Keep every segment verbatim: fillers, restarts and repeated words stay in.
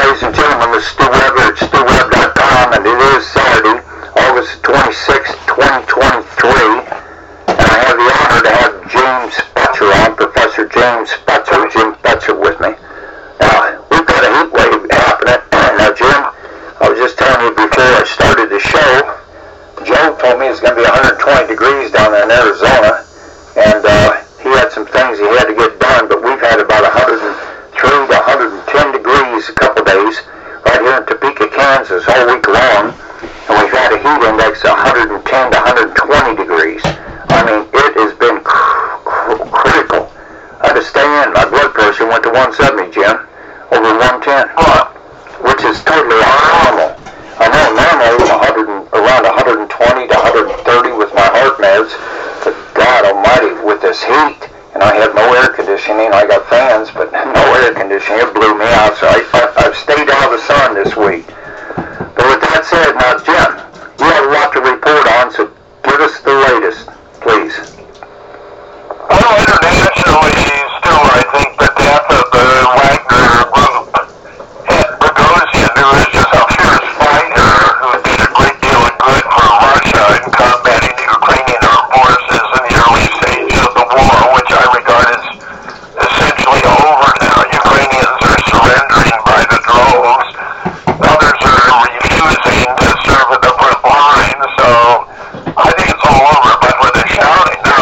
ladies and gentlemen, this is Stu Weber at stu web dot com, and it is Saturday, August twenty-sixth, twenty twenty-three, and I have the honor to have James Fetzer on, Professor James Fetzer, Jim Fetzer with me. Now, we've got a heat wave happening. Now, Jim, I was just telling you before I started the show, Joe told me it's going to be one hundred twenty degrees down there in Arizona, and uh, he had some things he had to get done, but we've had about one hundred three to one hundred ten degrees a couple days right here in Topeka, Kansas all week long, and we've had a heat index of one hundred ten to one hundred twenty degrees. I mean, it has been cr- cr- critical. I had to stay in. My blood pressure went to one seventy, Jim, over one ten, which is totally abnormal. I know normal is one hundred, around one hundred twenty to one hundred thirty with my heart meds, but God almighty, with this heat, and I have no air conditioning. I got fans, but no air conditioning. It blew me out, so I, I, I've stayed out of the sun this week. But with that said, now, Jim, you have a lot to report on, so give us the latest, please. Well, internationally, still, I think the death of the Wagner group at Bogosian, who is just a fierce fighter who did a great deal of good for Russia in combating the Ukrainian armed forces in the early stages of the war, which I regard as essentially over now. Ukrainians are surrendering by the droves. Others are refusing to serve at the front line, so I think it's all over. But with the shouting,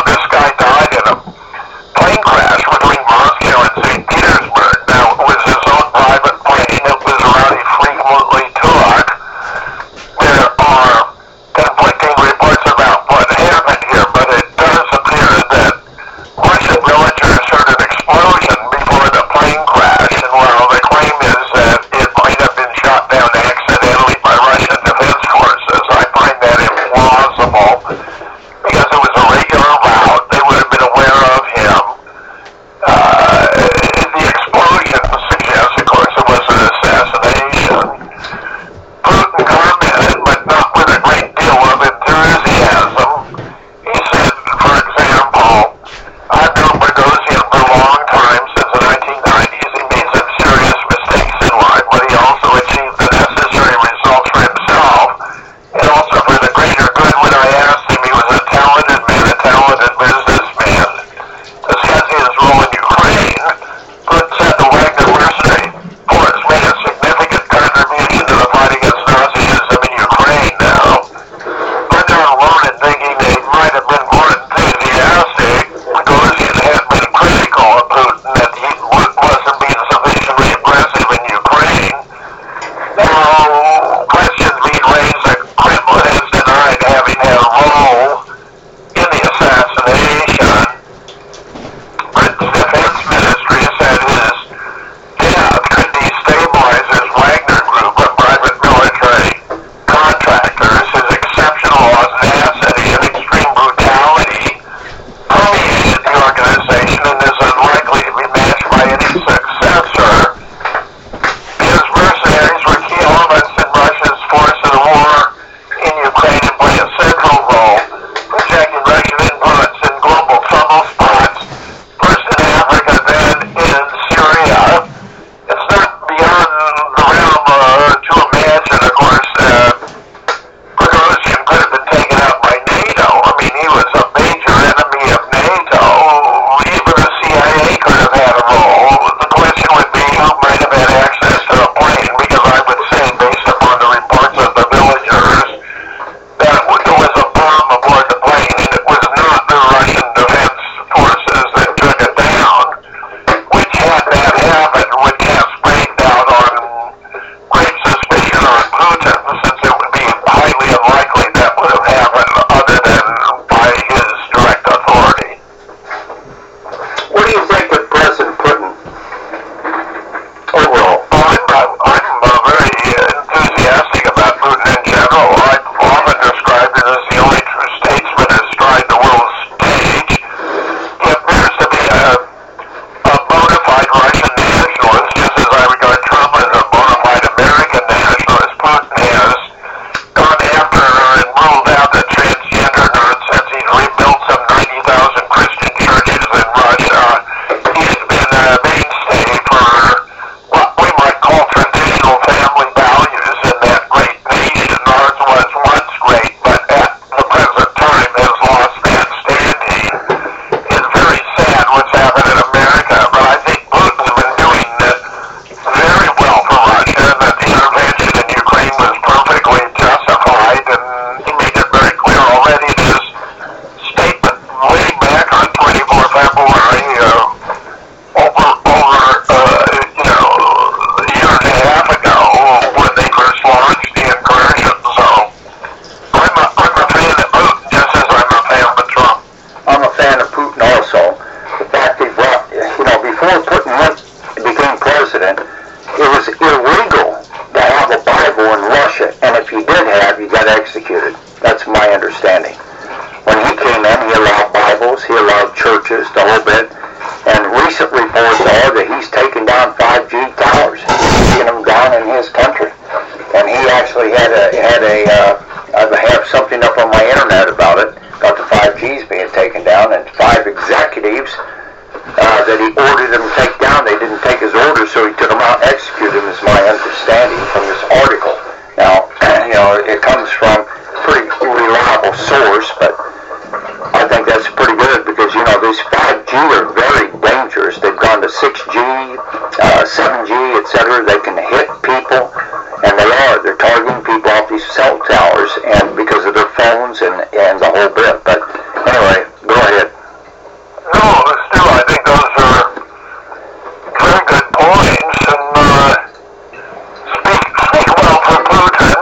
And recent reports are that he's taken down five G towers, taking them down in his country. And he actually had a had a uh, I have something up on my internet about it, about the five Gs being taken down, and five executives uh, that he ordered them to take down. They didn't take his orders, so he took them out and executed them, is my understanding from this article. Now, you know, it comes from a pretty reliable source, but I think that's pretty good because, you know, these five G are very dangerous. They've gone to six G, uh, seven G, et cetera. They can hit people, and they are. They're targeting people off these cell towers and because of their phones and, and the whole bit. But anyway, go ahead. No, still, I think those are very good points, and uh, speak, speak well for Putin.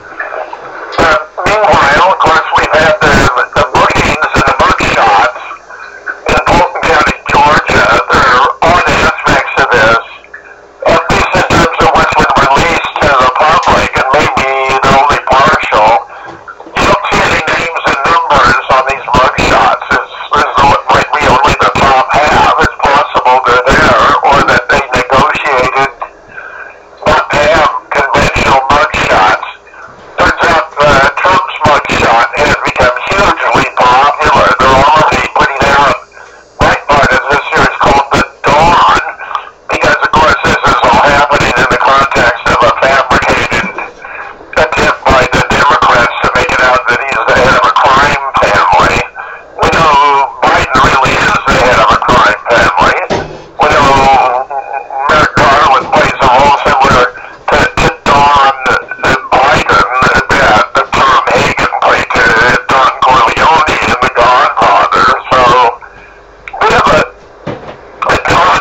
Uh, meanwhile, of course, we've had the, the bookings and the mugshots in Fulton County, Georgia. There are odd aspects of this, at least in terms of what's been released to the public, and maybe they're only partial. You don't see any names and numbers on these mugshots. It's, it's like we only the top half. It's possible they're there, or that they negotiated not to have conventional mugshots. Turns out uh, Trump's mugshot has become hugely popular. They're already putting out Breitbart as this series called The Dawn, because of course this is all happening in the context of a fabricated attempt by the Democrats to make it out that he's the head of a crime family. We know Biden really is the head of a crime family. We know Merrick Garland plays a role similar to, to Don Biden, that Tom Hagen played to Don Corleone in The Godfather. So we have a, a Don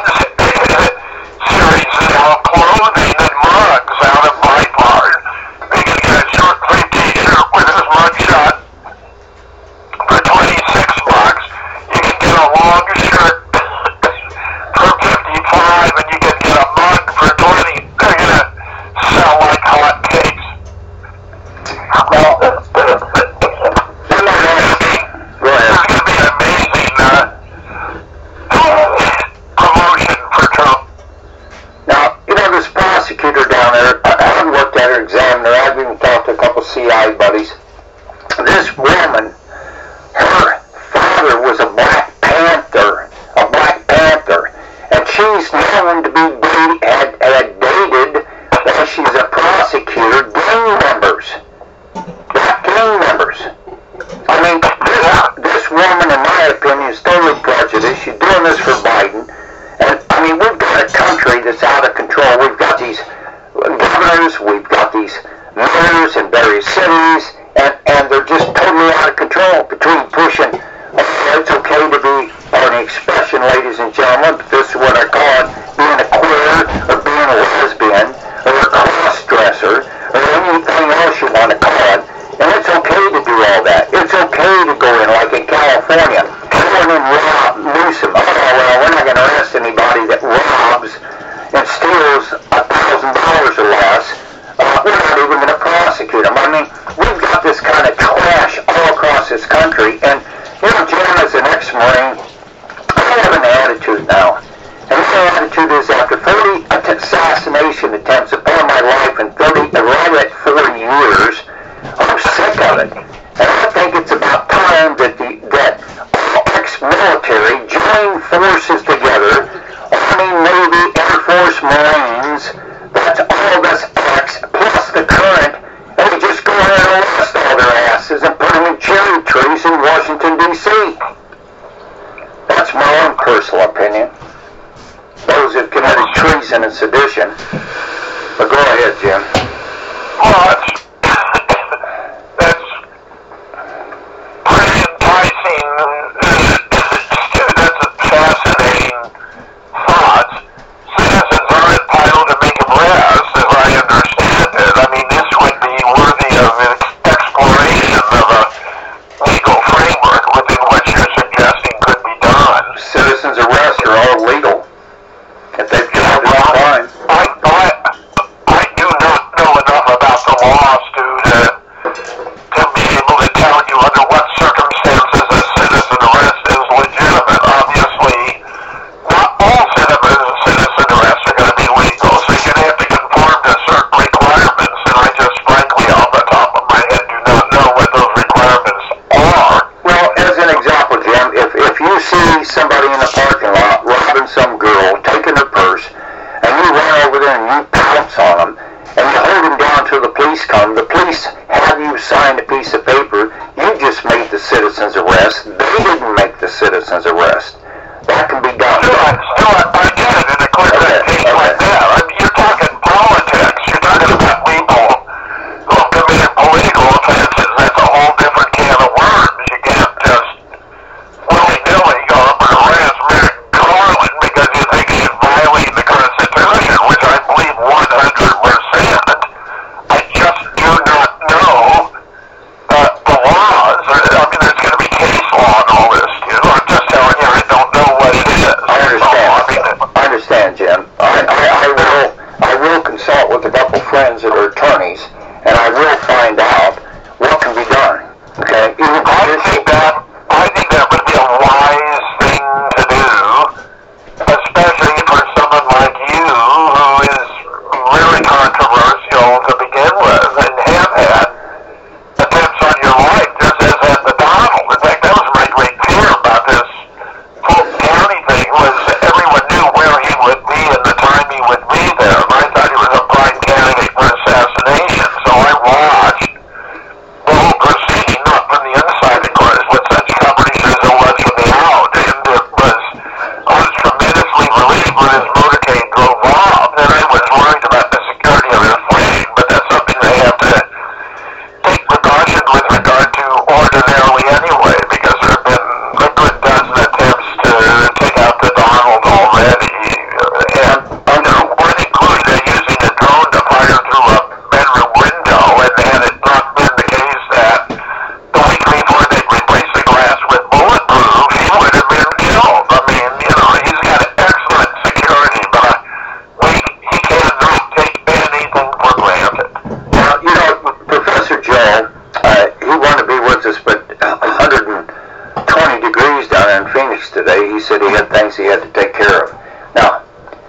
series now of clothing and mugs out of Breitbart. You can get a short sleeve t-shirt with his mugshot for twenty-six bucks. You can get a long shirt for fifty-five, and you can get a mug for twenty. They're gonna sell like hotcakes. Well, There's go ahead. gonna be an amazing uh, promotion for Trump. Now, you know, this prosecutor down there, I I haven't looked at her, examined her, I've even talked to a couple C I buddies. This woman, her father was a Black Panther, a Black Panther, and she's known to be, date- had, had dated, while she's a prosecutor, gang members. Black gang members. I mean, this, this woman, in my opinion, is totally prejudiced. She's doing this for Biden. And, I mean, we've got a country that's out of control. We've got these governors, we've got these mayors in various cities, and, and they're just totally out of control between pushing, oh, it's okay to be, pardon the expression, ladies and gentlemen, but this is what I call it, being a queer, or being a lesbian, or a cross-dresser, or anything else you want to call it. And it's okay to do all that. It's okay to go in, like in California, going and rob Newsom. Oh, well, we're not going to arrest anybody that robs and steals a thousand dollars or less. Uh, we're not even going to prosecute them. I mean, we've got this kind of trash all across this country. And, you know, Jim, as an ex-Marine, I have an attitude now. And my attitude is after thirty assassination attempts upon my life in thirty, right at forty years, I'm sick of it. And I think it's about time that the that all ex-military join forces together, Army, Navy, Air Force, Marines, that's all that's ex, plus the current, and we just go in and arrest all their asses and put them in cherry trees in Washington, D C That's my own personal opinion. Those who've committed treason and sedition. But go ahead, Jim. Well, that's, that's pretty enticing. That's a fascinating thought. Citizens are entitled to make arrests, as I understand it. I mean, this would be worthy of exploration of a legal framework within which you're suggesting could be done. Citizens' arrests are all legal. If they've committed a crime. I, I, I do not know enough about the laws to, uh, to be able to tell you under what circumstances a citizen arrest is legitimate. Obviously, not No, I, I did, and of course Okay, that case okay. like that. I mean, you're talking politics. You're talking about people who have committed political offenses. That's a whole different can of worms. You can't just willy-nilly go up and arrest Merrick Garland because you think he's violating the Constitution, which I believe one hundred percent. I just do not know uh, the laws. I mean, there's going to be case law and all this, you know. I'm just telling you, I don't know what it is. I understand. So, I mean, I understand, Jim. I, I, I will I will consult with a couple friends that are attorneys, and I will find out what can be done. Okay? Even I this- think that I think that would be a wise thing to do, especially for someone like you who is really controversial to begin with and have had attempts on your life, just as had the Donald. In fact, that was my great fear about this Fulton County thing, was everyone knew where he would be and the time he would be there. And I thought he was a prime candidate for assassination, so I watched the whole proceeding, not from the inside, of course, with such coverage as it was from the out, and it was, I was tremendously relieved when his motorcade drove off, and I was worried about the security of his plane, but that's something they have to take precaution with regard to ordinarily anyway, because there have been a good dozen attempts to take out the Donald already, and, you know, one included using a drone to fire through a bedroom window, and had it not been the case that the week before they replaced the glass with bulletproof, he would have been killed. I mean, you know, he's got excellent security, but we, he cannot take anything for granted. Now, you know, Professor Joe, uh, he wanted to be with us, but one hundred twenty degrees down in Phoenix today. He said he had things he had to take care of. Now,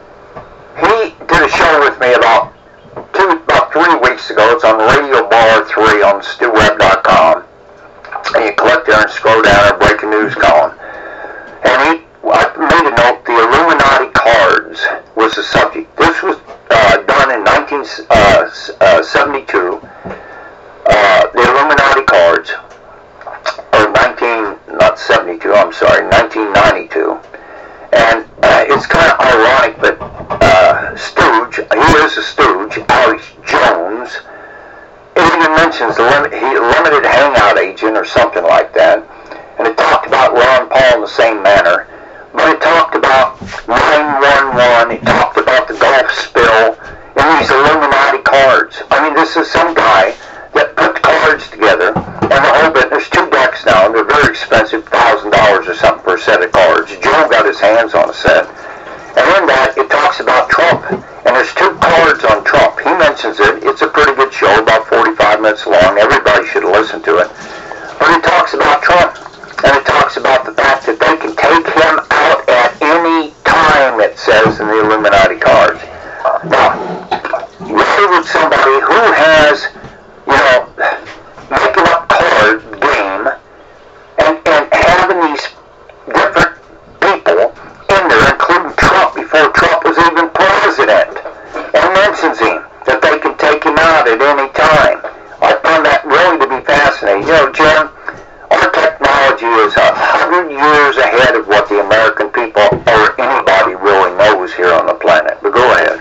he did a show with me about two, about three weeks ago. It's on Radio Bar three on stu web dot com. And you click there and scroll down, a breaking news column. And he, I made a note, the Illuminati cards was the subject. This was uh, done in nineteen seventy-two. Uh, the Illuminati cards, or nineteen, not seventy-two, I'm sorry, nineteen ninety-two. And uh, it's kind of ironic, but uh, Stooge, he is a Stooge, Alex Jones, it even mentions the lim- he, limited hangout agent or something like that. And it talked about Ron Paul in the same manner. But it talked about nine one one, it talked about the Gulf spill, and these Illuminati cards. I mean, this is some guy that put the cards together, and the whole bit, there's two decks now, and they're very expensive, one thousand dollars or something per set of cards. Joe got his hands on a set. And in that, it talks about Trump, and there's two cards on Trump. He mentions it. It's a pretty good show, about forty-five minutes long. Everybody should listen to it. But it talks about Trump, and it talks about the fact that they can take him out at any time, it says in the Illuminati cards. Now, you're with somebody who has, you know, making up card game and, and having these different people in there, including Trump, before Trump was even president, and mentions him, that they can take him out at any time. I found that really to be fascinating. You know, Jim, our technology is a hundred years ahead of what the American people or anybody really knows here on the planet. But go ahead.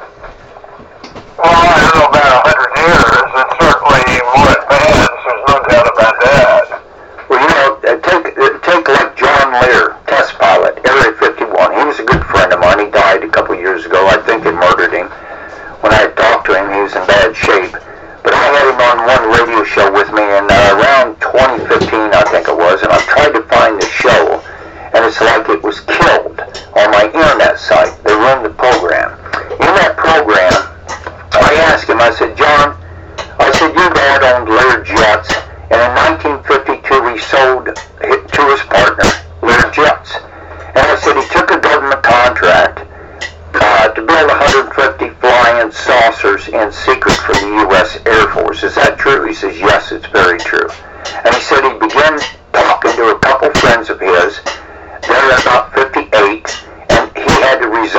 Well, I don't know about a hundred years. It's certainly more advanced. There's no doubt about that. Well, you know, uh, take uh, take like John Lear, test pilot, Area fifty-one. He was a good friend of mine. He died a couple years ago. I think they murdered him. When I talked to him, he was in bad shape. But I had him on one radio show with me in uh, around twenty fifteen, I think it was, and I tried to find the show, and it's like it was killed on my internet site. They run the program. In that program, I asked him, I said, John, I said, your dad owned Lear Jets, and in nineteen fifty-two he sold it to his partner, Lear Jets. And I said he took a government contract uh, to build one hundred fifty flying saucers in secret for the U S Air Force. Is that true? He says, yes, it's very true. And he said he began talking to a couple friends of his. They're about fifty-eight, and he had to resign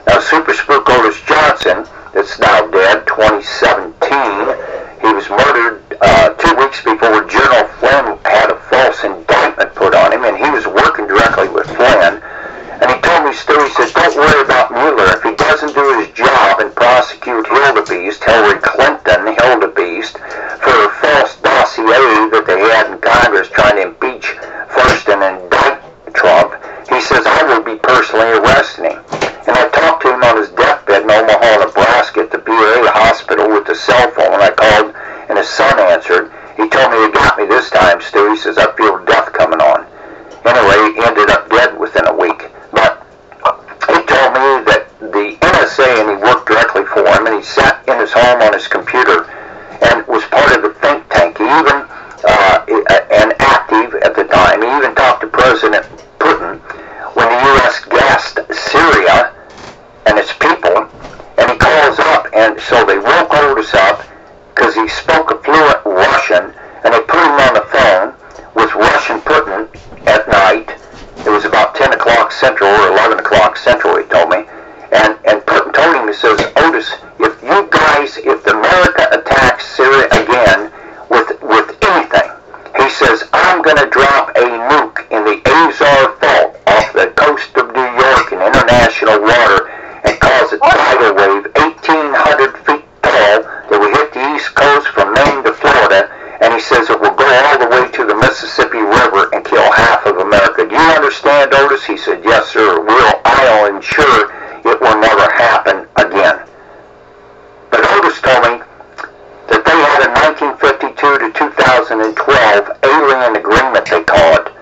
Now, Super Spook Otis Johnson, that's now dead, twenty seventeen, he was murdered uh, two weeks before General Flynn had a false indictment put on him, and he was working directly with Flynn. And he told me, Stu, he said, don't worry about Mueller. If he doesn't do his job and prosecute Hildebeest, Hillary Clinton, Hildebeest, for a false dossier that they had in Congress trying to impeach first and indict Trump, he says, I will be personally arresting him. And I talked to him on his deathbed in Omaha, Nebraska at the B A hospital with the cell phone. I called and his son answered. He told me, he got me this time, Stu. He says, I feel death coming on. Anyway, he ended up dead within a week. But he told me that the N S A, and he worked directly for him, and he sat in his home on his computer and was part of the think tank. He even, uh, and active at the time, he even talked to President Putin when the U S gassed Syria and its people, and he calls up, and so they woke Otis up because he spoke a fluent Russian, and they put him on the phone with Russian Putin at night. It was about ten o'clock Central or eleven o'clock Central, he told me. And, and Putin told him, he says, Otis, if you guys, if America attacks Syria again with, with anything, he says, I'm going to drop a nuke in the Azov Fault off the coast of New York in international water and cause a tidal wave eighteen hundred feet tall that will hit the East Coast from Maine to Florida. And he says it will go all the way to the Mississippi River and kill half of America. Do you understand, Otis? He said, yes, sir. We'll, I'll ensure it will never happen again. But Otis told me that they had a nineteen fifty-two to two thousand twelve alien agreement, they call it.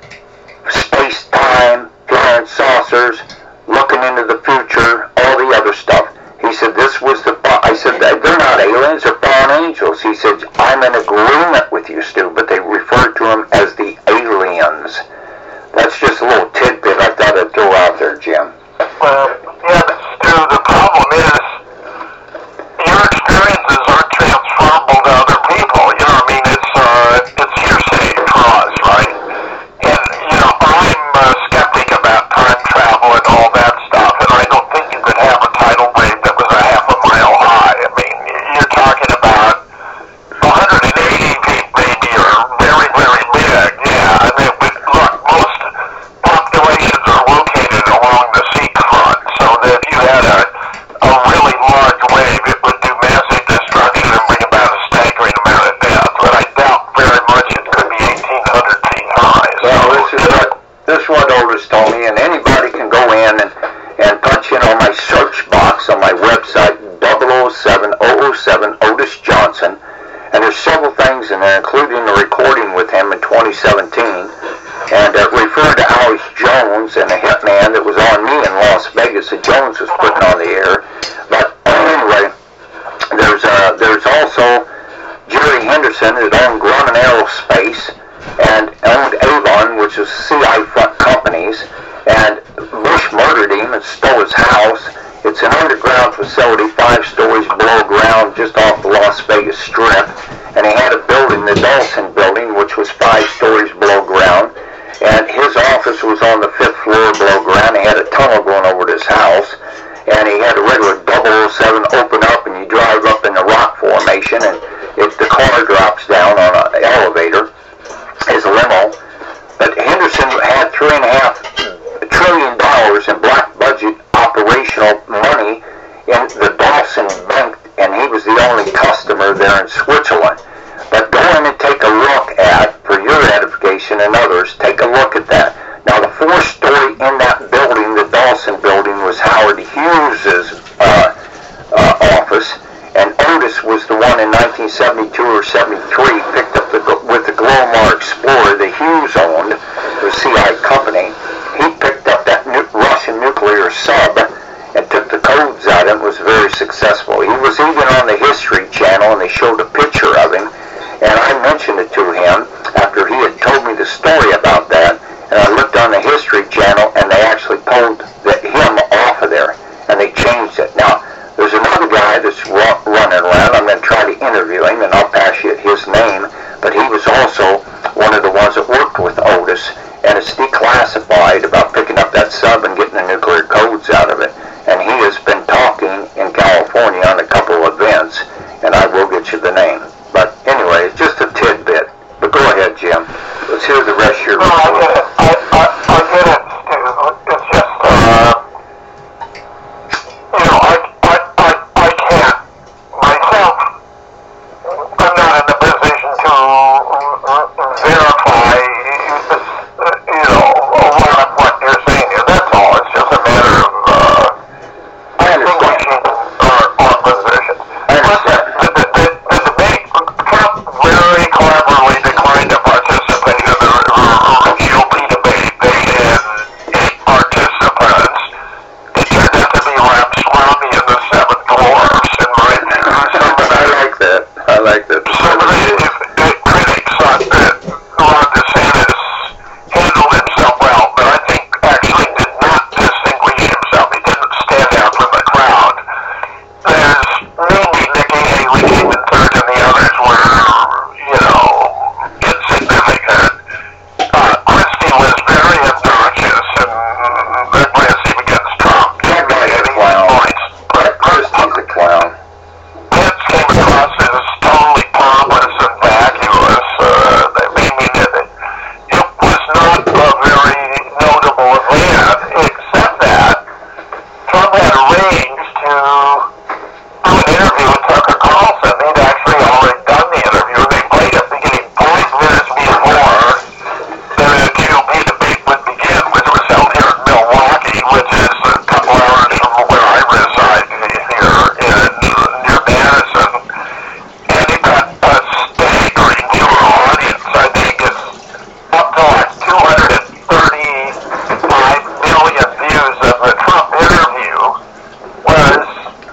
Space-time, flying saucers, looking into the future, all the other stuff. He said, this was the, I said, they're not aliens, they're fallen angels. He said, I'm in agreement with you, Stu, but they referred to them as the aliens. That's just a little tidbit I thought I'd throw out there, Jim. Well, yeah, but Stu, the problem is, your experiences aren't transferable to other people. You know what I mean? It's, uh, it's hearsay for us, right? And, you know, I'm a skeptic about time travel and all that stuff, and I don't think you could have a tidal wave that was a half a mile high. I mean, you're talking about one hundred eighty feet maybe, or very, very big. Yeah, I mean, but look, most populations are located along the seafront, so that if you had a, a really large wave, it would do massive destruction and bring about a staggering amount of death. But I doubt very much it could be eighteen hundred feet high. Well, this is what, this is what Otis told me, and anybody can go in and, and punch in on my search box on my website, double oh seven oh oh seven Otis Johnson, and there's several things in there, including the recording with him in twenty seventeen, and uh, referred to Alex Jones and a hitman that was on me in Las Vegas that Jones was putting on the air. But anyway, there's uh, there's also Jerry Henderson that owned Grumman Aerospace and owned Avon, which is C I front companies, and Bush murdered him and stole his house. It's an underground facility, five stories below ground, just off the Las Vegas Strip, and he had a building, the Dawson building, which was five stories below ground, and his office was on the fifth floor below ground. He had a tunnel going over to his house, and he had a regular double oh seven open up, and you drive up in the rock formation, and if the car drops down on an elevator, his limo. But Henderson had three and a half trillion dollars in black budget operational money in the Dawson Bank, and he was the only customer there in Switzerland. But go in and take a look at, for your edification and others, take a look at that. Now, the fourth story in that building, the Dawson building, was Howard Hughes's uh, uh, office, and Otis was the one in nineteen seventy-two or seventy-three picked up the with the Glomar Explorer that Hughes owned, the C I company. He picked up that nu Russian nuclear sub and took the codes out of it and was very successful. He was even on the History Channel, and they showed a picture of him, and I mentioned it to him after he had told me the story about that, and I looked on the History Channel, and they actually pulled the, him off of there, and they changed it. Now, there's another guy that's running around. I'm going to try to interview him, and I'll pass you his name, but he was also one of the ones that worked with Otis, and it's declassified about picking up that sub and getting the nuclear codes out of it. And he like that. Some of the, the critics thought that Ron DeSantis handled himself well, but I think actually did not distinguish himself. He didn't stand out from the crowd. There's mainly Nikki Haley came in third, and the others were, you know, insignificant. Uh, Christie was very obnoxious and aggressive against Trump. That guy's a clown. Christie's a clown. Pence came across as totally pompous and vacuous. Uh, I mean, it, it was not a very notable event, except that Trump had arranged to do an interview with Tucker Carlson. He'd actually already done the interview. They played it beginning five minutes before the G O P debate would begin, which was held here in Milwaukee, which is a couple hours from where I reside here in near Madison. And it got a staggering viewer audience. I think it's up to like two hundred thirty-five million views of the Trump interview. Was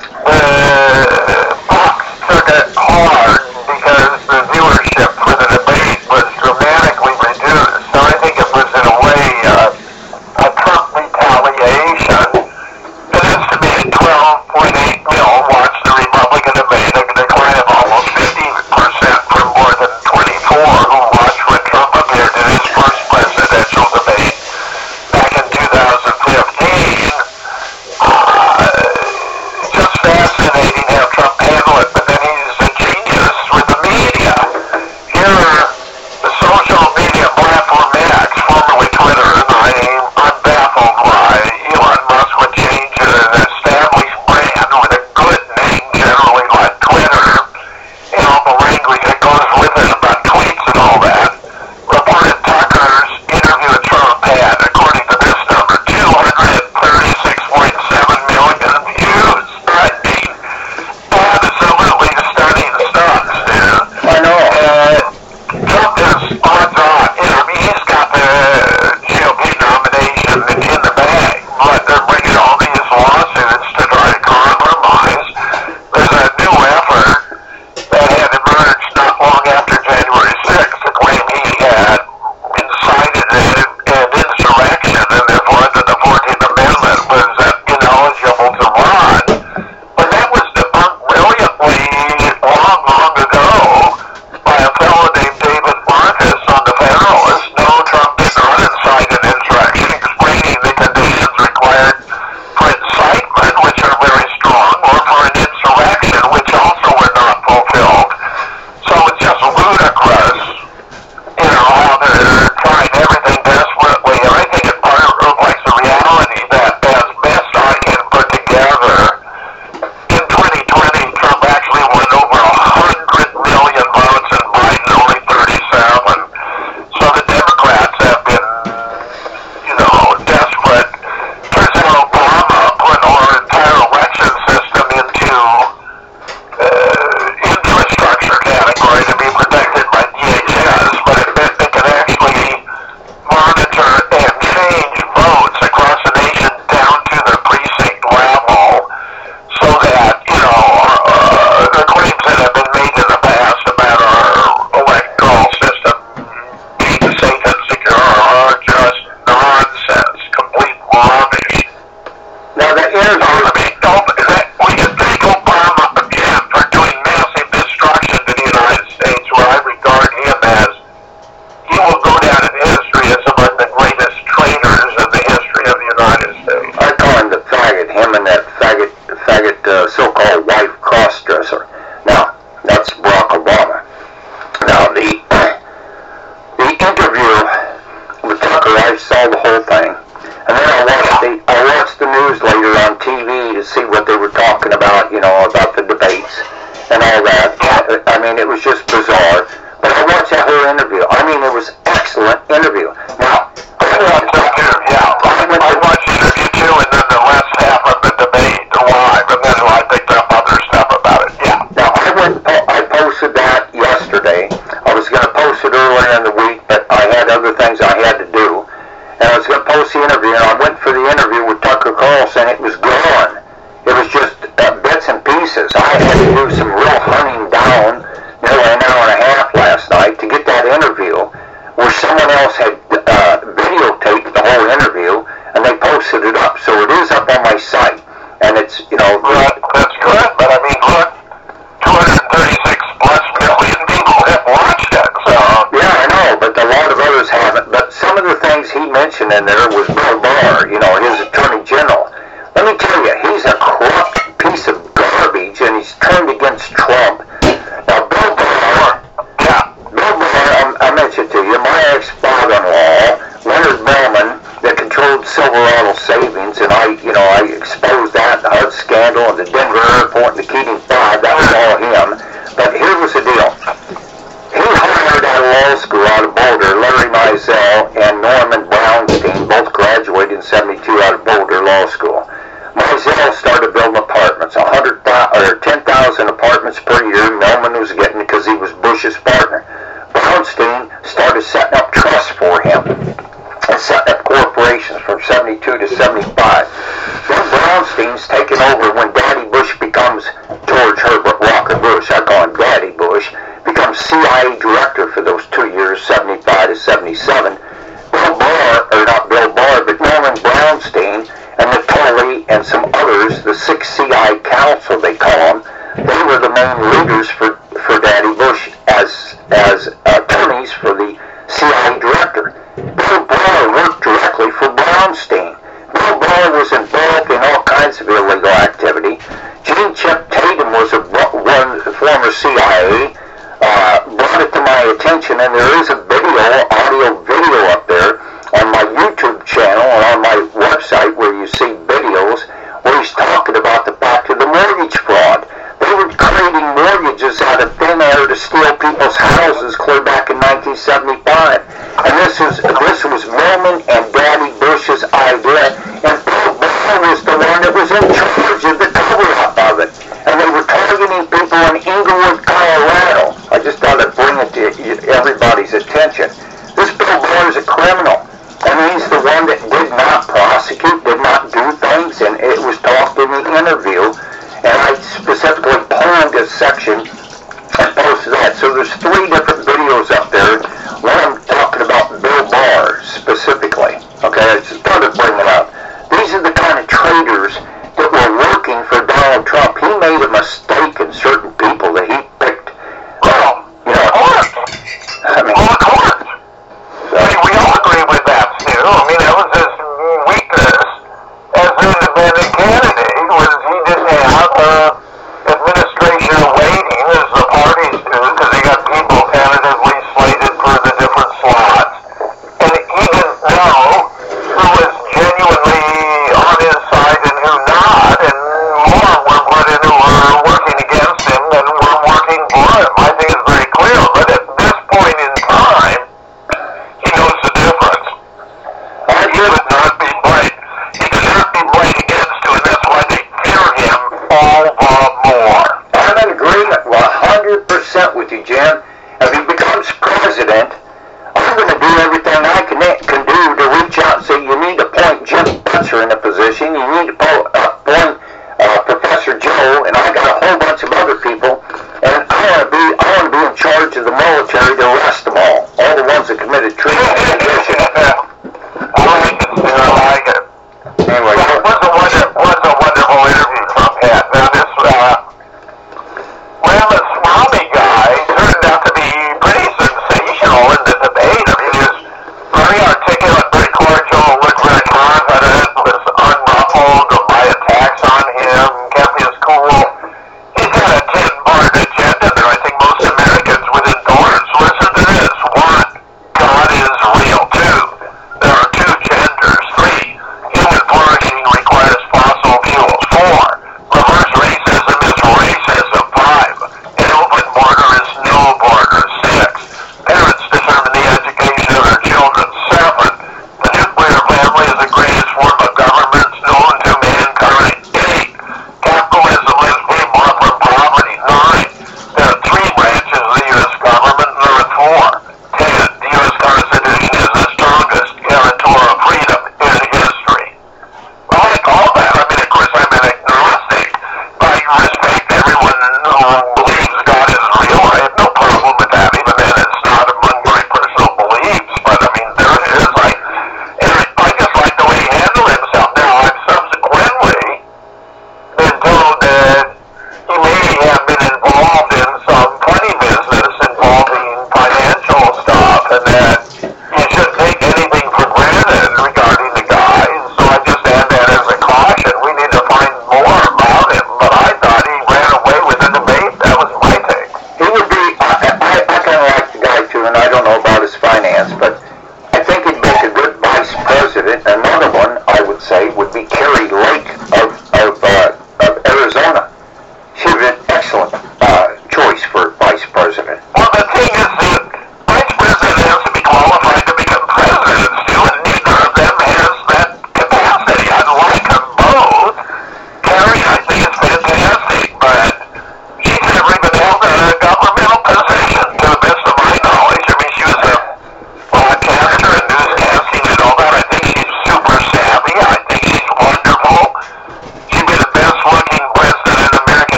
the Fox took it hard because the viewership for the debate was dramatically reduced. So I think it was in a way uh, a Trump retaliation. It estimated twelve point eight mil watched the Republican debate, a decline of almost fifty percent from more than twenty-four who watched when Trump appeared in his first presidential debate back in two thousand fifteen. Uh, just fascinating how Trump handled it, but then he's a genius with the media. Here, the social media platform X, formerly Twitter, and I am I'm baffled why Elon Musk would change an established brand with a good name, generally like Twitter, and all the language that goes with it about tweets and all that. Reported Tucker's interview with Trump had, according to this number, two hundred thirty-six point seven million views. I mean, absolutely stunning stuff, dude. I know. Uh, Trump is odds on. You know, I mean, he's got the G O P nomination in the bag, but they're bringing all these lawsuits to try to compromise. There's a new effort that had emerged not long after January sixth to claim he had incited an, an insurrection, and therefore under the fourteenth Amendment was uh, ineligible to run. But that was debunked brilliantly long, long ago by a fellow named David Marcus on the Federalist. No, Trump did not incite an insurrection, explaining the conditions required for incitement, which are very strong, or for an insurrection, which also were not fulfilled. So it's just ludicrous, you know, how they're trying everything desperately. And I think it part of reflects the reality that, as best I can put together, in twenty twenty, Trump actually won over one hundred million votes and Biden only thirty-seven. So the Democrats have been, you know, desperate. President Obama put our entire election system into uh, infrastructure category to be protected by D H S, but it meant they could actually monitor and change votes across the nation down to the precinct level, so that, you know, uh, the claims that have been made in the past about our electoral system being safe and secure are just nonsense, complete rubbish. Now, the interview... I mean, don't, that, we can thank Obama again for doing massive destruction to the United States, where I regard him as, he will go down in history as among the greatest traitors in the history of the United States. I call him the faggot, him and that faggot, faggot uh, so-called wife cross-dresser. Now, that's Barack Obama. Now, the, the interview with Tucker, I saw the whole thing. And then I watched the, I watched the news later on T V to see what they were talking about, you know, about the debates and all that. I mean, it was just bizarre. But I watched that whole interview. I mean, it was excellent interview. Now, I went to, Yeah, I, I went I to, watched the interview too, and then the last half of the debate live, and then I picked up other stuff about it. Yeah. now I went, I posted that yesterday. I was going to post it earlier in the week, but I had other things I had to do. And I was going to post the interview, and I went for the interview with Tucker Carlson. It was gone. It was just uh, bits and pieces. I had to do some real hunting down, you it's, you know... Right, that's good, but I mean, look, two hundred thirty-six plus million people have watched it, so... Yeah, I know, but a lot of others haven't. But some of the things he mentioned in there was Bill Barr, you know, his attorney general. Let me tell you, he's a corrupt piece of garbage, and he's turned against Trump. Now, Bill Barr... Yeah. Bill Barr, I, I mentioned to you, my ex-father-in-law, Leonard Mellman, that controlled Silverado Savings, and I, you know, I exposed that, the H U D scandal, and the Denver Airport, and the Keating Five, that was all him. But here was the deal. He hired out of law school out of Boulder, Larry Mizell and Norman Brownstein, both graduated in seventy-two out of Boulder Law School. Mizell started building apartments, one hundred or ten thousand apartments per year. Millman was getting it because he was Bush's partner. Brownstein started setting up trusts for him and setting up corporations from seventy-two to seventy-five. Then Brownstein's taken over when Daddy Bush becomes George Herbert Walker Bush. I call him Daddy Bush. Becomes C I A director for those two years, seventy-five to seventy-seven. Bill Barr, or not Bill Barr, but Norman Brownstein and Natoli and some others, the six C I Council they call them, they were the main leaders for, for Daddy Bush as as attorneys for the C I A director. Bill Barr worked directly for Brownstein. Bill Barr was involved in all kinds of illegal activity. Gene Chip Tatum was a one former C I A. Uh, brought it to my attention, and there is a video, audio video up there on my YouTube channel and on my website where you see videos where he's talking about the fact of the mortgage fraud. They were creating mortgages out of thin air to steal people's houses clear back in nineteen seventy-five. And this was this was Millman and Daddy Bush's idea, and Bill Barr was the one that was in charge of the cover-up of it. And they were targeting people in Englewood, Colorado. I just thought I'd bring it to everybody's attention. This Bill Barr is a criminal, and he's the one that did not prosecute, did not do things, and it was talked in the interview. And I specifically pulled this section and posted that. So there's three different videos up there. One I'm talking about Bill Barr specifically. Okay, I just thought I'd bring it up. These are the kind of traitors that were working for Donald Trump. He made a mistake in certain people that he picked. Well, you know, of course. I mean, well, of course. I mean, we all agree with that, Stu. I mean, that was his weakness as an independent candidate, was he didn't have uh, administration waiting as the parties do, because they got people tentatively slated for the different slots. And he didn't know who was genuinely on his side and who not, and more were put in who were working against him than were working for him. I think it's very clear. But at this point in time, he knows the difference. He would not be right. He could not be right against him, and that's why they fear him all the more. I'm in agreement one hundred percent with you, Jim. If he becomes president, I'm going to do everything I can, can do to reach out and say, you need to appoint Jim Butcher in a position, you need to appoint uh, Professor Joe, and I got a whole bunch of other people, and I want to be I want to be in charge of the military to arrest them all, all the ones that committed treason and sedition. I like it, Stu. I like it. Anyway, Well, it was a, wonder, was a wonderful interview Trump had. Now, this uh, Ramaswamy guy turned out to be pretty sensational in the debate. I mean, he was very articulate, very cordial, looked very confident, was unruffled by attacks on him, kept his cool. He's got a ten-part agenda that I think most Americans would endorse. Listen to this. One, God is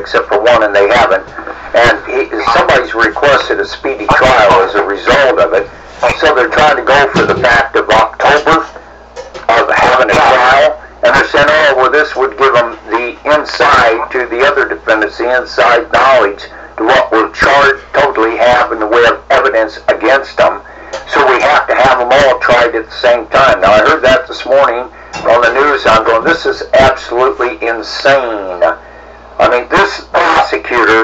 except for one, and they haven't. And he, somebody's requested a speedy trial as a result of it. So they're trying to go for the fact of October of having a trial. And they're saying, oh, well, this would give them the inside to the other defendants, the inside knowledge to what we'll charge, totally have in the way of evidence against them. So we have to have them all tried at the same time. Now, I heard that this morning on the news. I'm going, this is absolutely insane. I mean, this prosecutor,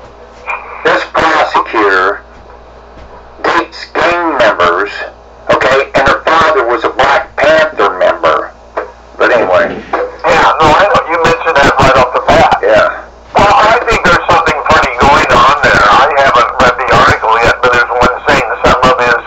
this prosecutor dates gang members, okay, and her father was a Black Panther member. But anyway. Yeah, no, I know. You mentioned that right off the bat. Yeah. Well, I think there's something funny going on there. I haven't read the article yet, but there's one saying some of his,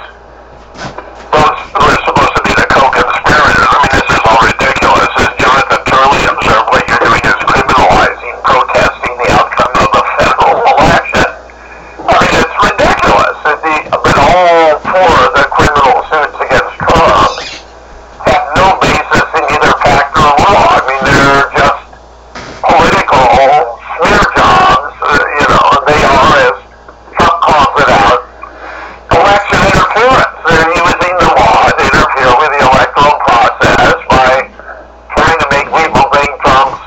those who are supposed to be the co-conspirators. I mean, this is all ridiculous. As Jonathan Turley observed, what you're doing is criminalizing, protesting the outcome of a federal election. I mean, it's ridiculous. That the, but all four of the criminal suits against Trump have no basis in either fact or law. I mean, they're just political smear jobs. Uh, you know, they are, as Trump calls it out, election interference. They're using the law to interfere with the electoral process by trying to make people think Trump's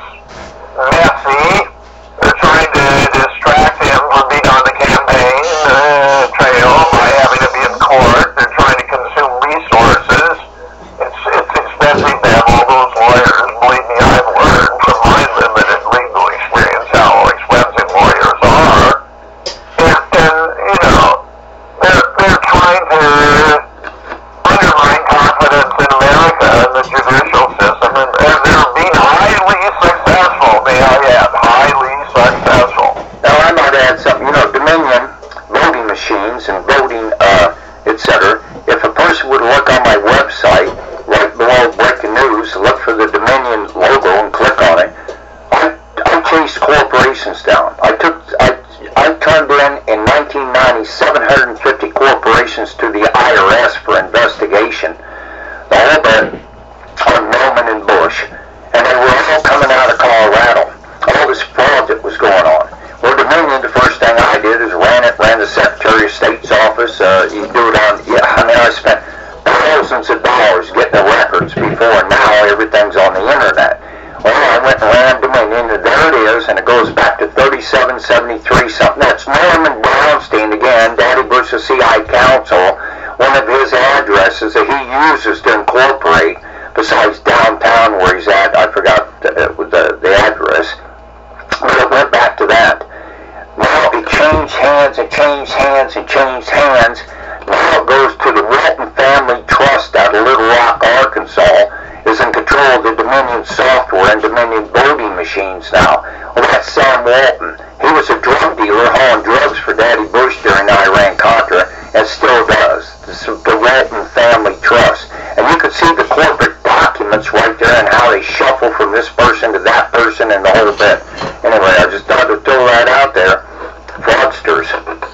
messy. They're trying to distract him from being on the campaign uh, trail by having to be in court. They're trying to consume resources. It's, it's expensive to have all those lawyers. Believe me, I've learned from my limited legal experience how expensive lawyers are. And, and you know, they're, they're trying to undermine confidence in America and the judicial system, and, and they're being highly successful, may I add, highly successful. Now, I might add something. You know, Dominion voting machines and voting, uh, et cetera. If a person would look on my website, right below breaking news, look for the Dominion logo and click on it. I, I chased corporations down. I took, I, I turned in in nineteen ninety seven hundred fifty corporations to the I R S for investigation. The whole bit on Norman and Bush, and they were all coming out of Colorado. All this fraud that was going on. Well, Dominion, the first thing I did is ran it, ran the Secretary of State's office. Uh, you do it on, yeah, I mean, I spent thousands of dollars getting the records before, and now everything's on the internet. Well, I went and ran Dominion, and there it is, and it goes back to thirty-seven seventy-three, something. That's Norman Brownstein again, Daddy Bush's C I counsel, one of his addresses that he uses to incorporate, besides downtown where he's at. I forgot the, the, the address, but it went back to that. Now it changed hands and changed hands and changed hands. Now it goes to the Walton Family Trust out of Little Rock, Arkansas, is in control of the Dominion software and Dominion voting machines now. Well, that's Sam Walton. He was a drug dealer hauling drugs for Daddy Bush during Iran-Contra, and still does. This is the Walton Family Trust. And you can see the corporate documents right there and how they shuffle from this person to that person and the whole bit. Anyway, I just thought to throw that out there. Fraudsters.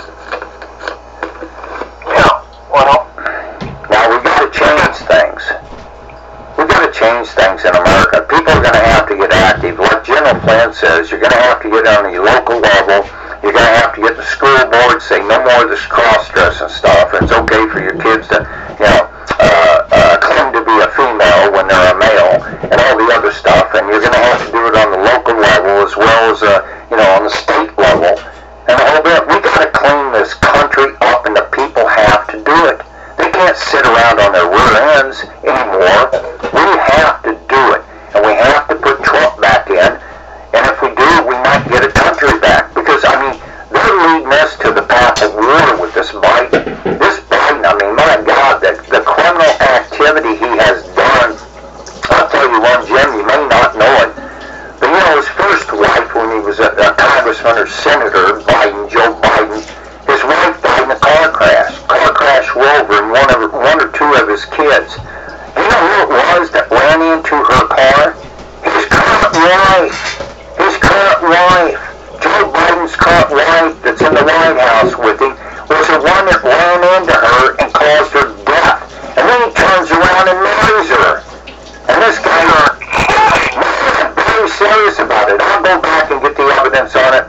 Yeah, well, Now we got to change things. We got to change things in America. People are going to have to get active. Like General Flynn says, you're going to have to get on the local level. You're going to have to get the school board say no more of this cross-dressing stuff. It's okay for your kids to, you know, uh, uh, claim to be a female when they're a male, and all the other stuff. And you're going to have to do it on the local level as well as, uh, you know, on the state level. And the whole bit. We got to clean this country up, and the people have to do it. They can't sit around on their rear ends anymore. We have to do it, and we have to put Trump back in. And if we do, we might get a country back. Because, I mean, they're leading us to the path of war with this Biden. This Biden, I mean, my God, the, the criminal activity he has done. I'll tell you one, Jim, you may not know it. But, you know, his first wife, when he was a, a congressman or senator, Biden, Joe Biden, his wife died in a car crash. Car crash Rover and one, of, one or two of his kids. You know who it was that ran into her car? His current wife. His current wife. Joe Biden's current wife that's in the White House with him was the one that ran into her and caused her death. And then he turns around and marries her. And this guy, man, very serious about it. I'll go back and get the evidence on it.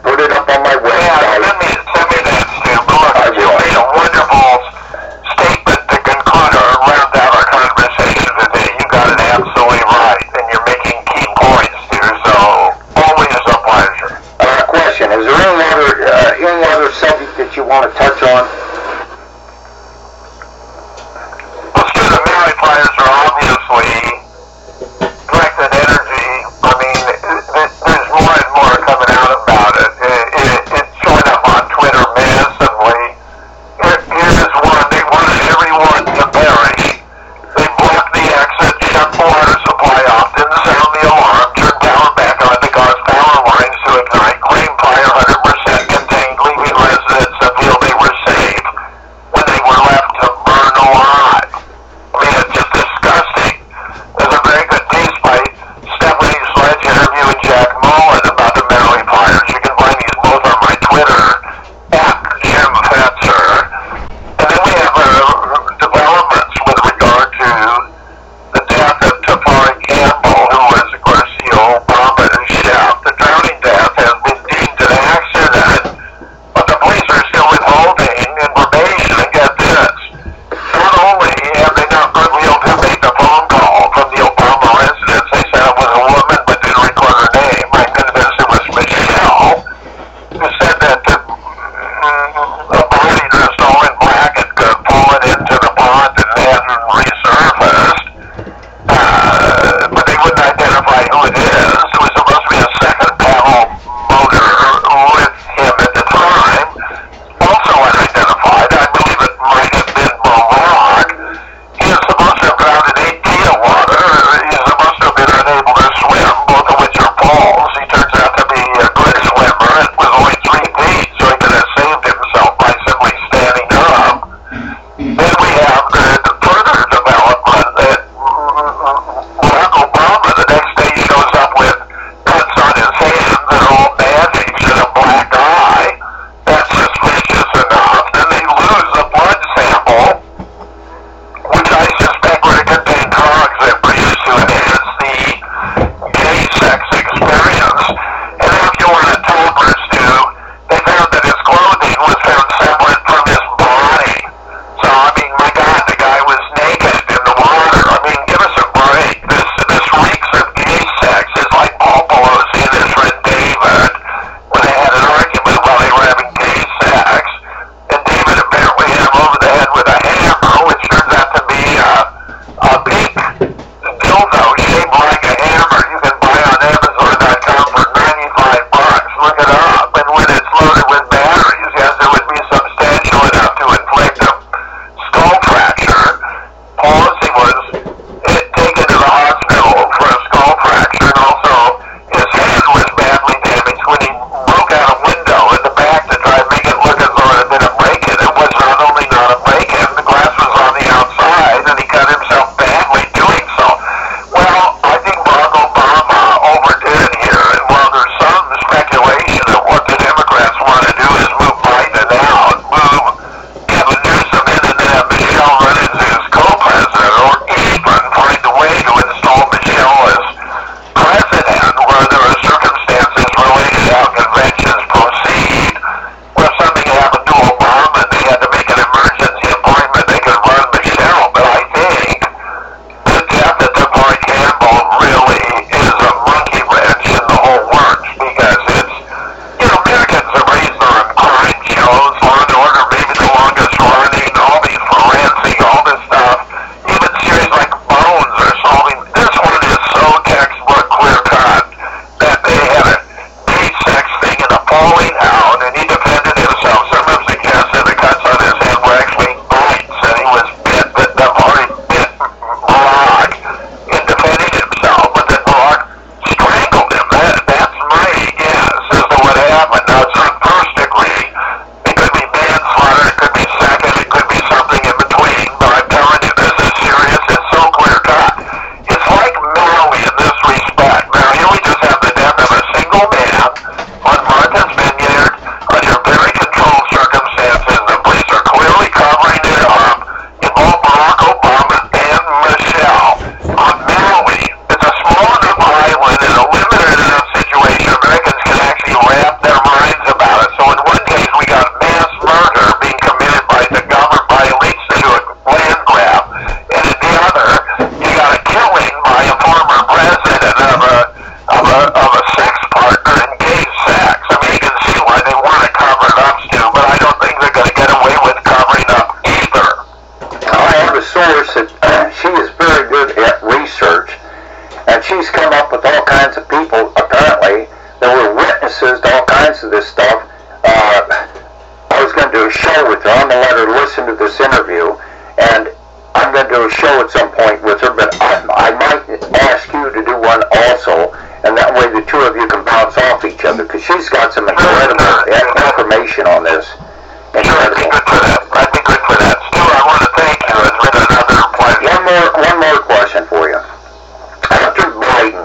witnesses to all kinds of this stuff. Uh, I was going to do a show with her. I'm going to let her listen to this interview, and I'm going to do a show at some point with her, but I, I might ask you to do one also, and that way the two of you can bounce off each other, because she's got some incredible information on this. Sure, I'd be good for that. I'd be good for that. Stu, I want to thank you. It's been another pleasure. One more, one more question for you. Hunter Biden,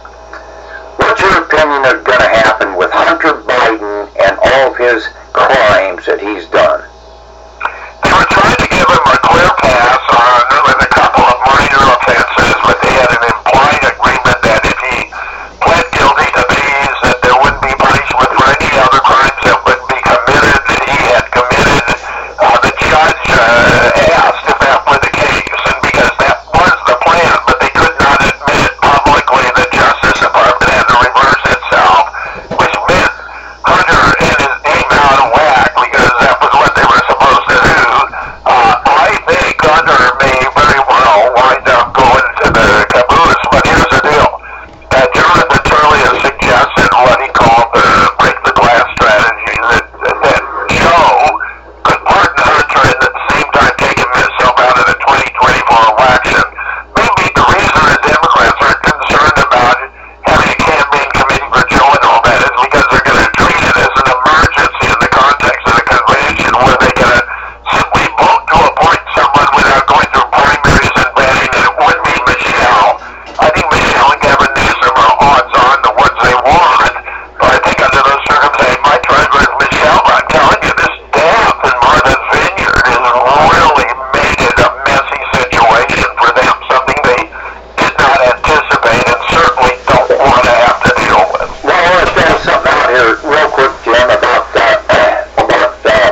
what's your opinion of going to happen with Hunter Biden and all of his crimes that he's done? They were trying to give him a clear pass on with a couple of minor offenses, but they had an implied agreement that if he pled guilty to these, that there wouldn't be punishment for any other crimes that would be committed that he had committed. Uh, the judge uh, asked if that were the case, and because that was the plan, but they could not admit publicly, the Justice Department had to reverse itself, which meant Hunter had his name out of whack because that was what they were supposed to do. Uh, I think Hunter may very well wind up going to the caboose, but here's the deal. Uh, Jared Viterlia suggested what he called the break the glass strategy, that, that Joe could pardon Hunter and at the same time taking himself out of the twenty twenty-four election. Maybe the reason the Democrats are concerned about having a campaign committee for Joe and all that is because they're going to treat it as an emergency in the context of the convention, where they're going to simply vote to appoint someone without going through primaries and vetting, and it would be Michelle. I think Michelle and Gavin Newsom are odds on the ones they want, but I think under those circumstances, my treasure is Michelle. But I'm telling you, this death in Martha's Vineyard has really made it a messy situation for them, something they did not anticipate and certainly don't want to have to deal with. Well, I want to throw something out here real quick, Jim, about uh, about uh,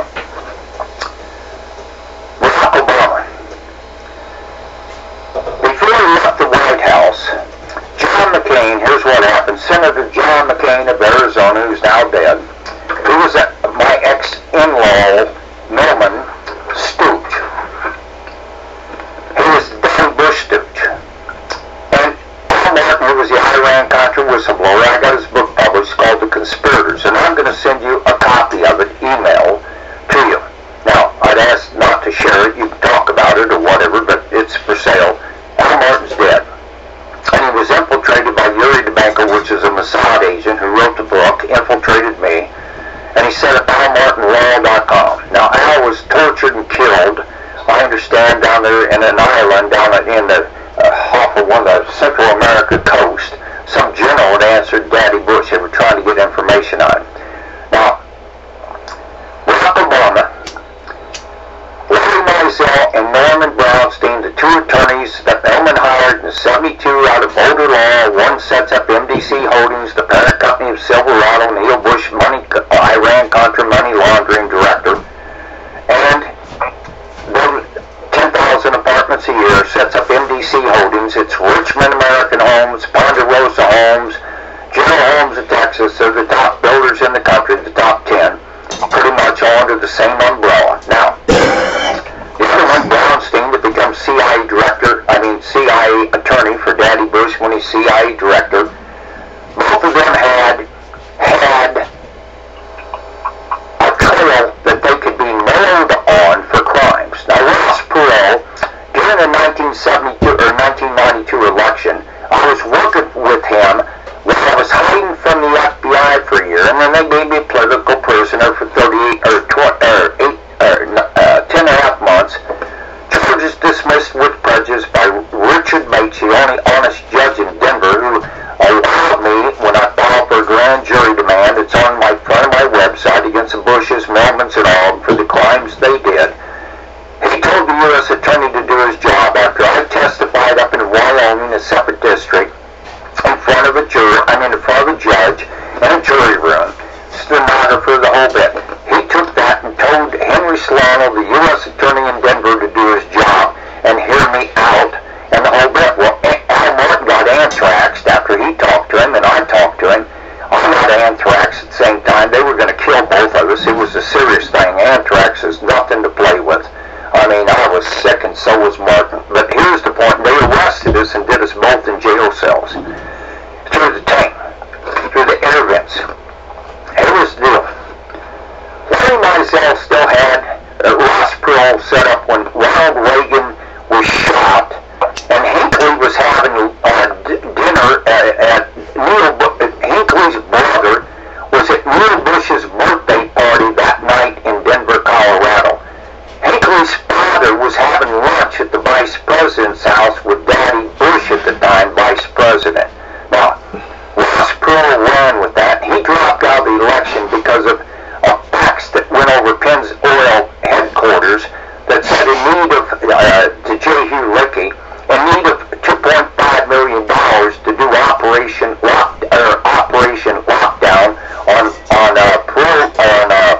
Barack Obama. Before he left the White House, John McCain, here's what happened. Senator John McCain of Arizona, who's now dead, who was at my ex-in-law, Norman Stooge. He was Don Bush Stooge. And Paul Martin, who was the Iran-Contra whistleblower, I got his book published called The Conspirators, and I'm going to send you a copy of it, email, to you. Now, I'd ask not to share it. You can talk about it or whatever, but it's for sale. Al Martin's dead. And he was infiltrated by Yuri DeBanco, which is a Mossad agent who wrote the book, infiltrated me, and he set up Al Martin Law dot com. Now, Al was tortured and killed, I understand, down there in an island down in the uh, off of one of the Central America coast. Some general had answered Daddy Bush. They were trying to get information on him. Now, Barack Obama, Larry Mizell, and Norman Brownstein, the two attorneys that Norman hired in seventy-two out of Boulder Law, one sets up M D C Holdings, the parent company of Silverado, Neil Bush, money, Iran-Contra money laundering director, and built ten thousand apartments a year, sets up M D C Holdings. It's Richmond American Homes, Ponderosa Homes, General Homes of Texas. They're the top builders in the country, the top ten, pretty much all under the same umbrella. Now, the other one, Brownstein, to become C I A director, I mean C I A attorney for Daddy Bush when he's C I A director. Both of them had had a trail that they could be nailed on for crimes. Now, Ross Perot, during the nineteen seventy-two or nineteen ninety-two election, I was working with him when I was hiding from the F B I for a year, and then they gave me a political prisoner for thirty-eight or twenty or eight or uh, ten and a half months. Charges dismissed with prejudice by Richard Bates, the only honest judge in Denver, who allowed me, when I filed for a grand jury demand, it's on my front of my website, against the Bushes, Melvins, and all, for the crimes they did. He told the U S attorney to do his job after I testified up in Wyoming, a separate district, in front of a jury, I mean in front of a judge, in a jury room, stenographer, the whole bit. He took that and told Henry Solano, the U S attorney in Denver, to do his job and hear me out, and the whole bit. Well, Al Martin got anthraxed after he talked to him, and I talked to him. I got anthrax at the same time. They were going to kill both of us. It was a serious thing. Anthrax is nothing to play with. I mean, I was sick, and so was Martin. But here's the point. They arrested us and did us both in jail cells. Through the tank. Through the intervents. S L still had uh, Ross Perot set up when Ronald Reagan was shot, and Hinckley was having uh, d- dinner at, at Neil. Bu- Hinckley's brother was at Neil Bush's birthday party that night in Denver, Colorado. Hinckley's father was having lunch at the vice president's house with Daddy Bush at the time, vice president. Now, Ross Perot ran with that. He dropped out of the election because of a fax that went over Penn's Oil headquarters that said in need of, uh, to J. Hugh Lickey, in need of two point five million dollars to do Operation Lock, or Operation Lockdown on on uh, pro, on uh,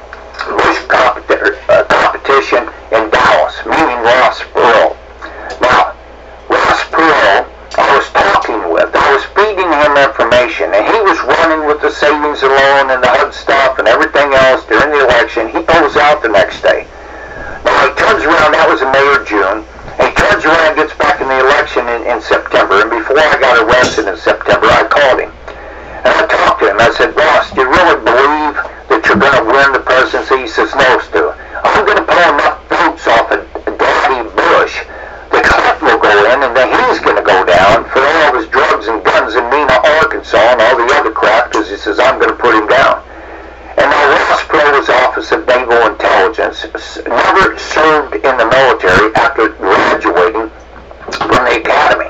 Bush comp- uh, competition in Dallas, meaning Ross Perot. Now, Ross Perot, I was talking with, I was feeding him information, and he was running with the savings and loan and the H U D stuff and everything else during the election. He goes out the next day. Now, he turns around, that was in May or June, and he turns around and gets back in the election in, in September, and before I got arrested in September, I called him. And I talked to him. I said, Ross, do you really believe that you're going to win the presidency? He says, no, Stu. I'm going to pull enough votes off of Daddy Bush that Clinton will go in, and then he's going to go down for all of his drugs and guns in Mena, Arkansas, and all the other crap, because he says, I'm going to put him down. And now Ross Perot was Office of Naval Intelligence, never served in the military after graduating from the academy.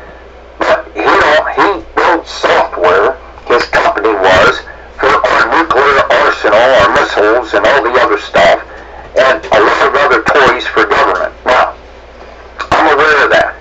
But, you know, he built software, his company was, for our nuclear arsenal, our missiles, and all the other stuff, and a lot of other toys for government. Now, I'm aware of that.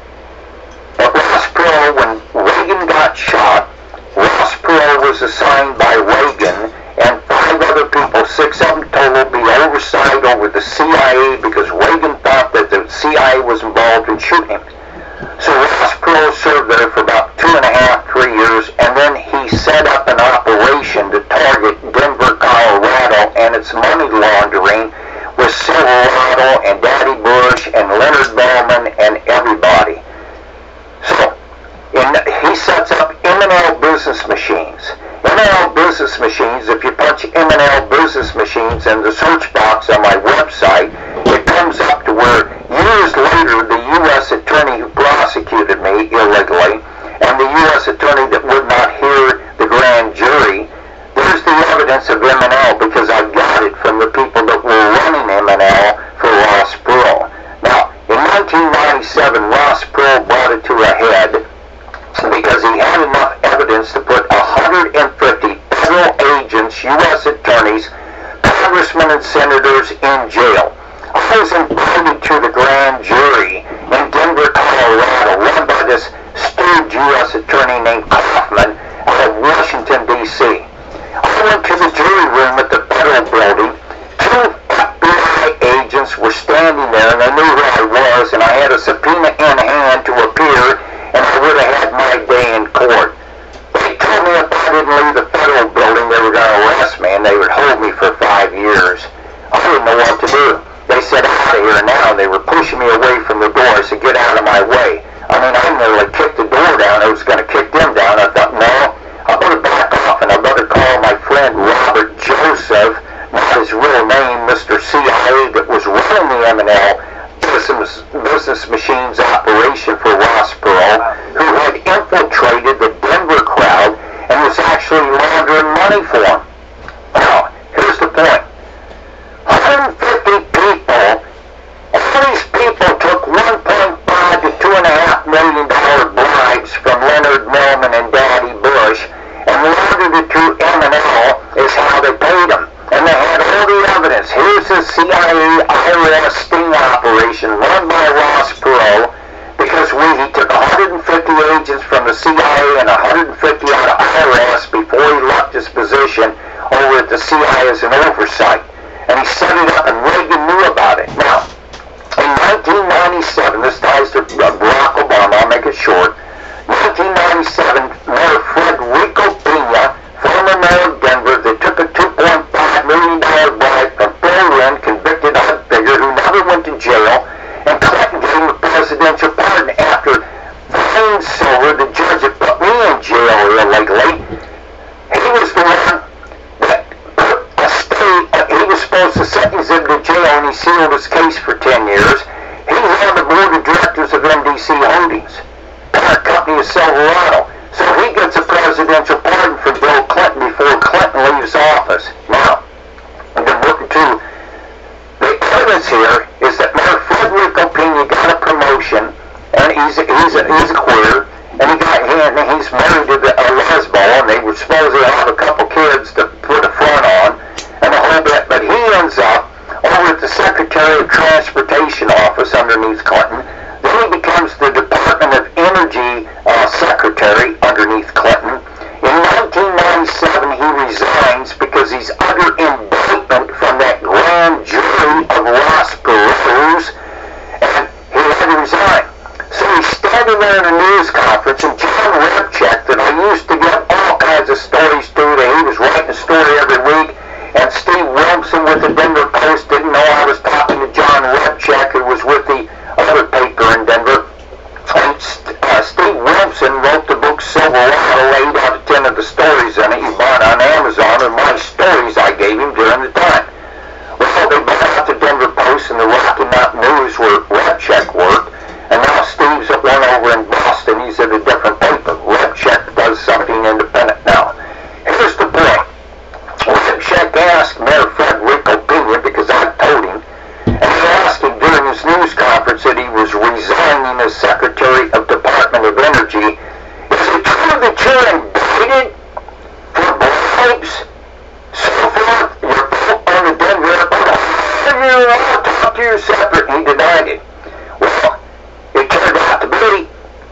But Ross Perot, when Reagan got shot, Ross Perot was assigned by Reagan and five other people, six of them total, be oversight over the C I A because Reagan thought that the C I A was involved in shooting him. So Ross Perot served there for about two and a half, three years, and then he set up an operation to target Denver, Colorado, and its money laundering with Silverado and Daddy Bush and Leonard Bellman and everybody. So in, he sets up M and L business machines. M and L business machines, if you punch M and L business machines in the search box on my website, it comes up to where years later the U S attorney who prosecuted me illegally and the U S attorney that would not hear the grand jury, there's the evidence of M and L because I got it from the people that were running M and L for Ross Perot. Now, in nineteen ninety-seven, Ross Perot brought it to a head because he had enough evidence to put one hundred fifty federal agents, U S attorneys, congressmen and senators in jail. I was invited to the grand jury in Denver, Colorado, run by this stooge U S attorney named Kaufman out of Washington, D C I went to the jury room at the federal building. Two F B I agents were standing there, and they knew who I was, and I had a subpoena in hand to appear, and I would have had my day in court. They told me if I didn't leave the federal building, they were going to arrest me, and they would hold me for five years. I didn't know what to do. They said, out of here now. They were pushing me away from the door. I said, get out of my way. I mean, I nearly kicked the door down. I was going to kick them down. I thought, no, I better back off, and I better call my friend Robert Joseph, not his real name, Mister C I A, that was running the M and L business, business machines operation for Ross Perot, who had infiltrated the Denver crowd and was actually laundering money for him. Now, here's the point. one hundred fifty people, all these people took one point five to two point five million dollars bribes from Leonard Mellman and Daddy Bush, and laundered it through M and L is how they paid them. And they had all the evidence. Here's the C I A I R S sting operation run by Ross Perot, because we, he took one hundred fifty agents from the C I A and one hundred fifty out of I R S before he left his position over at the C I A as an oversight. And he set it up, and Reagan knew about it. Now, in nineteen ninety-seven, this ties to Barack Obama, I'll make it short. nineteen ninety-seven, Mayor Frederico Pena, former mayor of Denver, they took a two point five million dollars bribe from Phil Wynn, convicted hud figure who never went to jail, and Clinton gave him a presidential pardon after Fine Silver, the judge that put me in jail illegally. He was the one that put a state, uh, he was supposed to sealed his case for ten years. He's on the board of directors of M D C Holdings, parent company of Silverado. So he gets a presidential pardon for Bill Clinton before Clinton leaves office. Now, I've been working too. The evidence here is that Mayor Federico Pena got a promotion, and he's a, he's a, he's a queer, and he got and he's married to the, a lesbo, and they were supposed to have a couple kids to put a front on, and a whole bit. But he ends up over at the Secretary of Transportation office underneath Clinton. Then he becomes the Department of Energy uh, Secretary underneath Clinton. In nineteen ninety-seven, he resigns because he's under indictment from that grand jury of Los Perros, and he had to resign. So he's standing there in a news conference, and John Repchek, that I used to get all kinds of stories to, that he was writing a story every week, and Steve Wilson with the Denver Post didn't know I was talking to John Repchek, who was with the other paper in Denver. And uh, Steve Wilson wrote the book Silverado, eight out of ten of the stories in it. He bought on Amazon, and my stories I gave him during the time. Well, they bought out the Denver Post and the Rocky Mountain News where Repchek worked, and now Steve's at one over in Boston. He's at a different paper. Repchek does something independent now. Here's the point. Repchek asked Mayor Federico Pena, because I told him, and he asked him during his news conference that he was resigning as Secretary of Department of Energy. Is it true that you're indicted for bribes? So forth, you're put on the Denver airport. You want to talk to you separate, and he denied it. Well, it turned out to be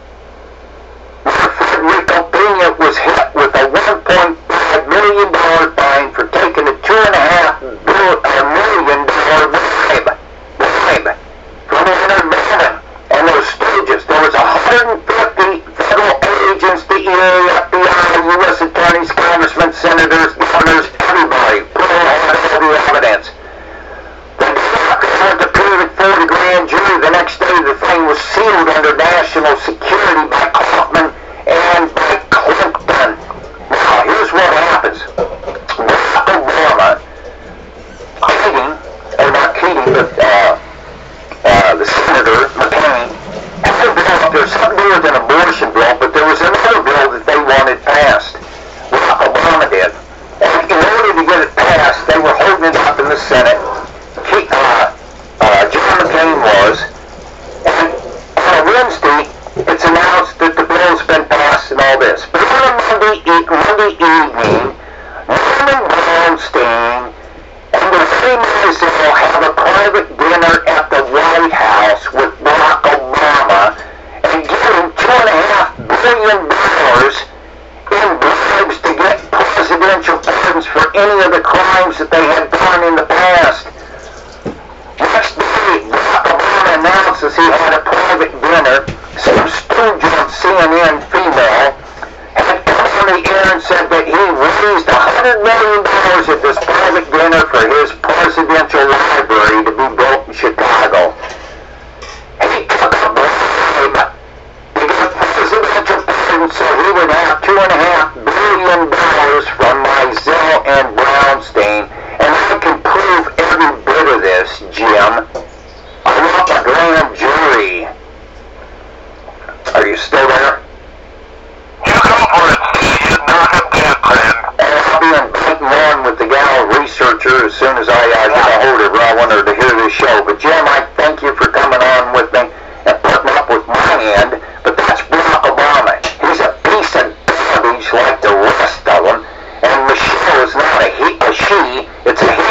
Mayor Federico Pena was hit with a one point five million dollars fine for taking a two and a half million dollar bribe, bribe from Leonard Bannon and those stooges. There was one hundred fifty federal agents, the E A, F B I, U S attorneys, congressmen, senators, governors, everybody put on all the evidence. The doctors went to Pena for the grand jury. The next day, the thing was sealed under national security by Kaufman and by Clinton. Now, here's what happens. Barack Obama, Keating, or not Keating, but uh, uh, the Senator McCain, had a bill. There's something new with an abortion bill, but there was another bill that they wanted passed. Barack Obama did. And in order to get it passed, they were holding it up in the Senate. He, uh, uh, John McCain was. And on Wednesday, it's announced that the bill's been passed and all this. But on a Monday, e- Monday evening, Norman Brownstein and the three Maisel have a private dinner at the White House with Barack Obama and give him two and a half billion dollars in bribes to get presidential pardons for any of the crimes that they had done in the past. Next day, Barack Obama announces he had a private dinner. Some stooge on C N N, female, had come on the air and said that he raised one hundred million dollars at this private dinner for his presidential library to be built in Chicago. He took a bribe to get presidential pardon so he would have two and a half billion dollars from Maisel and Brownstein. And I can prove every bit of this, Jim. I want the grand jury. Are you still there? You go for it, Steve. Knock him dead, friend. And I'll be inviting one with the gal researcher as soon as I uh, get a hold of her. I want her to hear this show. But Jim, I thank you for coming on with me and putting up with my end. But that's Barack Obama. He's a piece of garbage like the rest of them. And Michelle is not a he, a she. It's a he.